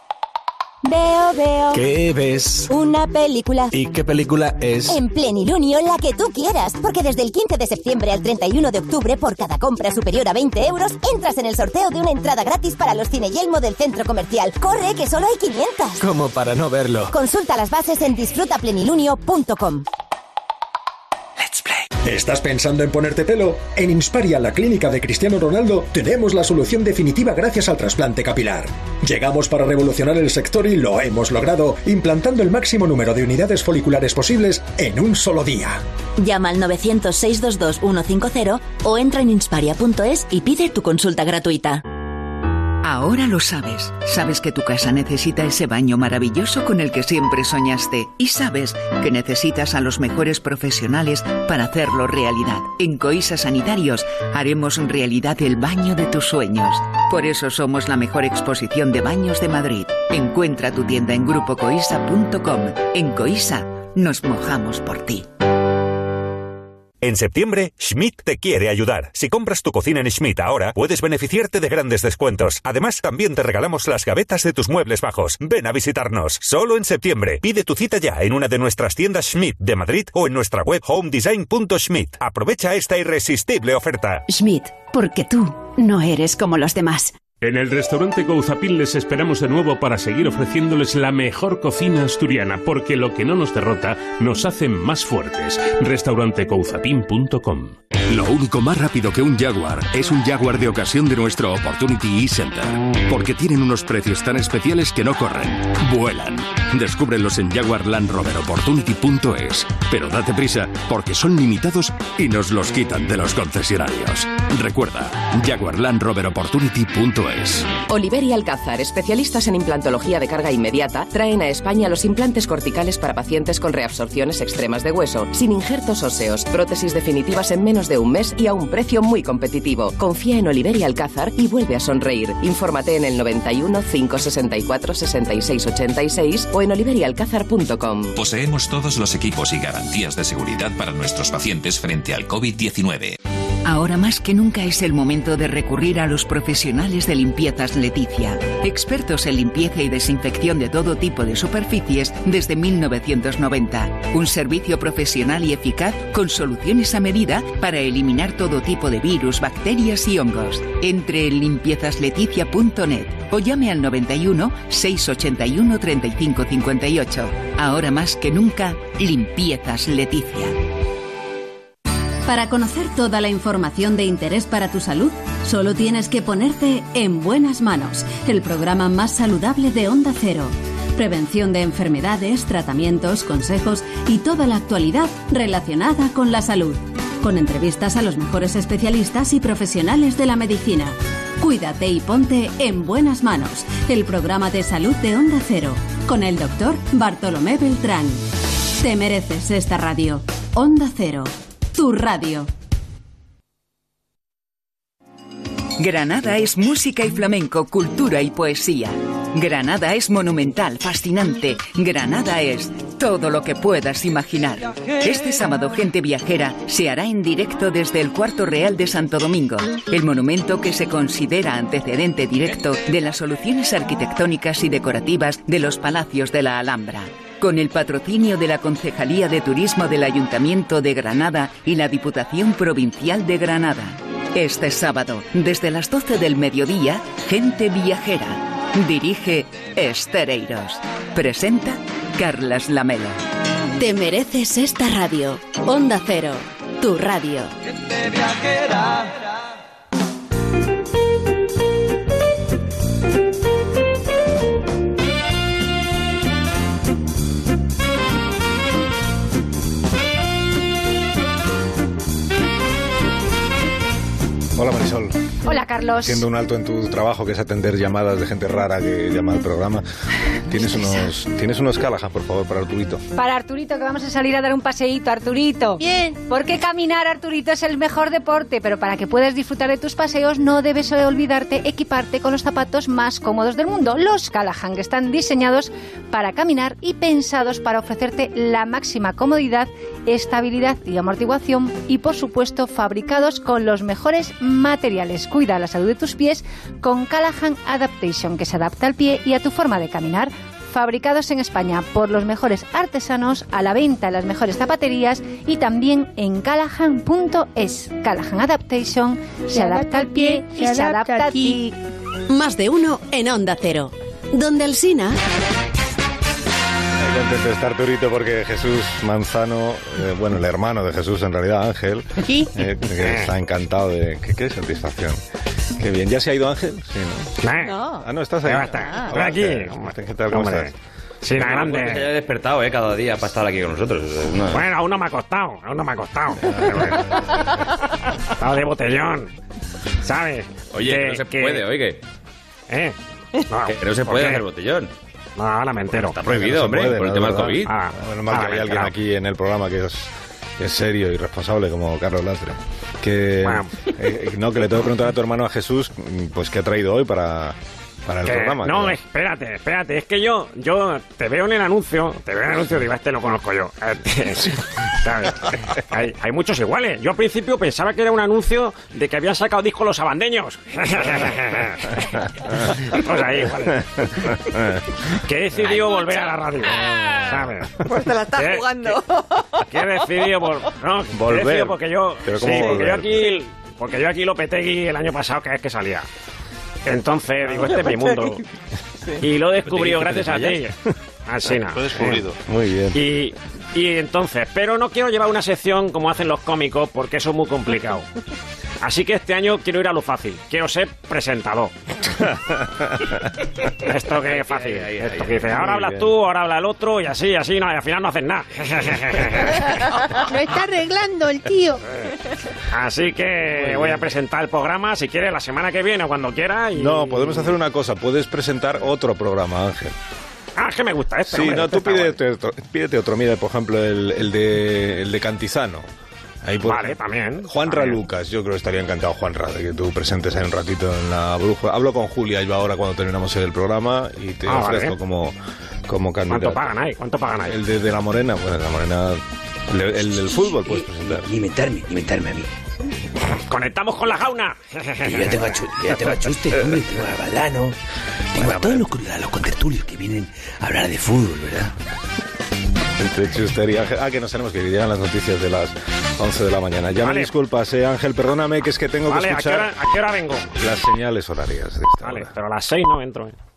Veo. ¿Qué ves? Una película. ¿Y qué película es? En Plenilunio, la que tú quieras. Porque desde el 15 de septiembre al 31 de octubre, por cada compra superior a 20 euros, entras en el sorteo de una entrada gratis para los Cine Yelmo del centro comercial. ¡Corre, que solo hay 500! Como para no verlo. Consulta las bases en disfrutaplenilunio.com. Let's play. ¿Estás pensando en ponerte pelo? En Insparia, la clínica de Cristiano Ronaldo, tenemos la solución definitiva gracias al trasplante capilar. Llegamos para revolucionar el sector y lo hemos logrado, implantando el máximo número de unidades foliculares posibles en un solo día. Llama al 900-622-150 o entra en insparia.es y pide tu consulta gratuita. Ahora lo sabes. Sabes que tu casa necesita ese baño maravilloso con el que siempre soñaste. Y sabes que necesitas a los mejores profesionales para hacerlo realidad. En Coisa Sanitarios haremos realidad el baño de tus sueños. Por eso somos la mejor exposición de baños de Madrid. Encuentra tu tienda en grupocoisa.com. En Coisa nos mojamos por ti. En septiembre, Schmidt te quiere ayudar. Si compras tu cocina en Schmidt ahora, puedes beneficiarte de grandes descuentos. Además, también te regalamos las gavetas de tus muebles bajos. Ven a visitarnos. Solo en septiembre. Pide tu cita ya en una de nuestras tiendas Schmidt de Madrid o en nuestra web homedesign.schmidt. Aprovecha esta irresistible oferta. Schmidt, porque tú no eres como los demás. En el restaurante Gouzapin les esperamos de nuevo para seguir ofreciéndoles la mejor cocina asturiana, porque lo que no nos derrota nos hace más fuertes. restaurantegouzapin.com. Lo único más rápido que un Jaguar es un Jaguar de ocasión de nuestro Opportunity eCenter, porque tienen unos precios tan especiales que no corren, vuelan. Descúbrelos en jaguarlandroveropportunity.es. Pero date prisa, porque son limitados y nos los quitan de los concesionarios. Recuerda, jaguarlandroveropportunity.es. Oliver y Alcázar, especialistas en implantología de carga inmediata, traen a España los implantes corticales para pacientes con reabsorciones extremas de hueso, sin injertos óseos, prótesis definitivas en menos de un mes y a un precio muy competitivo. Confía en Oliver y Alcázar y vuelve a sonreír. Infórmate en el 91 564 66 86 o en oliverialcázar.com. Poseemos todos los equipos y garantías de seguridad para nuestros pacientes frente al COVID-19. Ahora más que nunca es el momento de recurrir a los profesionales de Limpiezas Leticia, expertos en limpieza y desinfección de todo tipo de superficies desde 1990. Un servicio profesional y eficaz con soluciones a medida para eliminar todo tipo de virus, bacterias y hongos. Entre en limpiezasLeticia.net o llame al 91 681 35 58. Ahora más que nunca, Limpiezas Leticia. Para conocer toda la información de interés para tu salud, solo tienes que ponerte en buenas manos, el programa más saludable de Onda Cero. prevención de enfermedades, tratamientos, consejos y toda la actualidad relacionada con la salud. Con entrevistas a los mejores especialistas y profesionales de la medicina. Cuídate y ponte en buenas manos. El programa de salud de Onda Cero, con el doctor Bartolomé Beltrán. Te mereces esta radio. Onda Cero, tu radio. Granada es música y flamenco, cultura y poesía. Granada es monumental, fascinante. Granada es todo lo que puedas imaginar. Este sábado, Gente Viajera se hará en directo desde el Cuarto Real de Santo Domingo, el monumento que se considera antecedente directo de las soluciones arquitectónicas y decorativas de los palacios de la Alhambra. Con el patrocinio de la Concejalía de Turismo del Ayuntamiento de Granada y la Diputación Provincial de Granada. Este sábado, desde las 12 del mediodía, Gente Viajera. Dirige Estereiros. Presenta Carlas Lamelo. Te mereces esta radio. Onda Cero, tu radio. Gente Viajera. Hola Marisol. Hola Carlos. Siendo un alto en tu trabajo, que es atender llamadas de gente rara que llama al programa, ¿tienes unos Callahan, por favor, para Arturito? Para Arturito, que vamos a salir a dar un paseíto, Arturito. Bien. Porque caminar, Arturito, es el mejor deporte, pero para que puedas disfrutar de tus paseos no debes olvidarte equiparte con los zapatos más cómodos del mundo, los Callahan, que están diseñados para caminar y pensados para ofrecerte la máxima comodidad, estabilidad y amortiguación y, por supuesto, fabricados con los mejores materiales. Cuida la salud de tus pies con Callahan Adaptation, que se adapta al pie y a tu forma de caminar. Fabricados en España por los mejores artesanos, a la venta en las mejores zapaterías y también en Callahan.es. Callahan Adaptation se adapta al pie y se adapta a ti. Más de uno en Onda Cero. Donde Alsina... Contento de estar, Arturito, porque Jesús Manzano, bueno, el hermano de Jesús, en realidad, Ángel, ¿Sí? Que está encantado de... ¿Qué satisfacción? Qué bien. ¿Ya se ha ido Ángel? Sí, ¿no? No. Ah, no, estás ahí. Estoy aquí. ¿Qué tal? ¿Cómo estás? Sí, la grande. Porque he despertado, cada día para estar aquí con nosotros. No. Bueno, aún no me ha costado. Estaba de botellón, ¿sabes? Oye, que no se puede, oye. No, que no se puede hacer botellón. No, ahora me entero. Está prohibido, hombre, por el tema del COVID. Bueno, mal que hay alguien aquí en el programa que es serio y responsable, como Carlos Lastre. Que no, que le tengo que preguntar a tu hermano, a Jesús, pues qué ha traído hoy para el programa. No, claro. espérate, es que yo te veo en el anuncio, digo, este lo conozco yo. ¿Sabes? Hay muchos iguales. Yo al principio pensaba que era un anuncio de que habían sacado discos los abandeños. Pues ahí, igual. Que he decidido volver a la radio, ¿sabes? Pues te la estás jugando. Que he decidido volver. Porque yo, ¿Pero cómo volver? porque yo aquí lo peté el año pasado, que es que salía. Entonces, digo, este es mi mundo. Y lo he descubrido gracias a ti. Asina. Lo he descubrido. Muy bien. Y entonces, pero no quiero llevar una sección como hacen los cómicos, porque eso es muy complicado. Así que este año quiero ir a lo fácil. Quiero ser presentador. Esto que es fácil. Esto que dice, ahora hablas tú, ahora habla el otro, y así, no, y al final no hacen nada. Lo está arreglando el tío. Así que voy a presentar el programa, si quieres, la semana que viene o cuando quiera. No, podemos hacer una cosa. Puedes presentar otro programa, Ángel. Ah, que me gusta este. Sí, hombre, no, este tú pídete otro. Mira, por ejemplo, el de Cantizano. Ahí vale, también. Juanra Lucas, yo creo que estaría encantado, Juanra, de que tú presentes ahí un ratito en La Brújula. Hablo con Julia yo ahora cuando terminamos el programa y te ofrezco como candidato. ¿Cuánto pagan ahí? El de La Morena, bueno, La Morena, el del fútbol puedes presentar. Y inventarme a mí. ¡Conectamos con la jauna! Que yo ya tengo a Chuste, hombre, tengo a Valdano, tengo a todos los contertulios que vienen a hablar de fútbol, ¿verdad? Entre Chuster y Ángel. Que nos tenemos que ir, llegan las noticias de las 11 de la mañana. Ya me disculpas, Ángel, perdóname, que es que tengo que escuchar... ¿A qué hora vengo? Las señales horarias de esta hora. Pero a las 6 no entro.